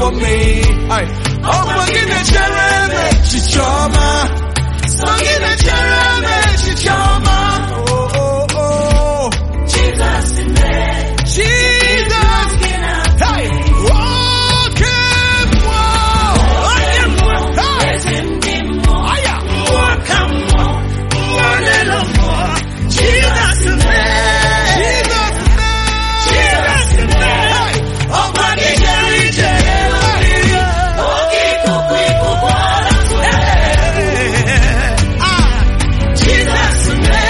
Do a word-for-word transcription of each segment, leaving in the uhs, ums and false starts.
for me. Oh, forgive me, Jeremy, Chichoma. Forgive me, Jeremy, Chichoma. Oh, oh, oh. Jesus in me. Jesus. Hey. Okay, wow. Okay, wow. Hey. Aya. Welcome more. One little more. Jesus in me. Jesus in me. Jesus in me. Hey. Oh, forgive me, Jeremy. Okay, okay, Jesus in me.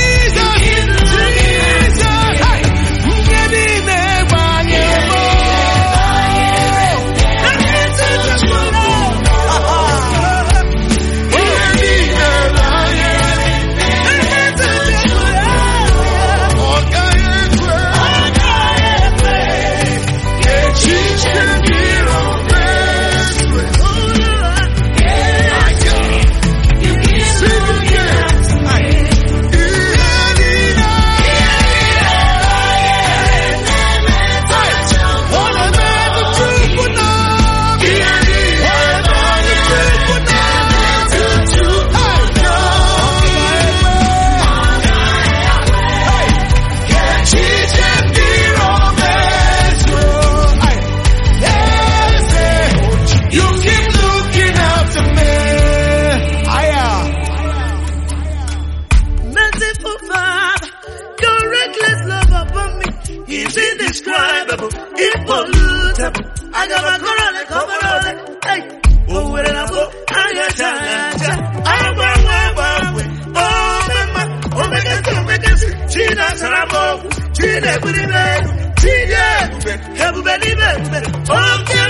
Indescribable, impollutable. I got my corona, cover on it. Hey, oh, where did I go? I got time. I'm a way. Oh, mama, oh, make it go, make it. China, Saramo, China, China, China, everybody, okay.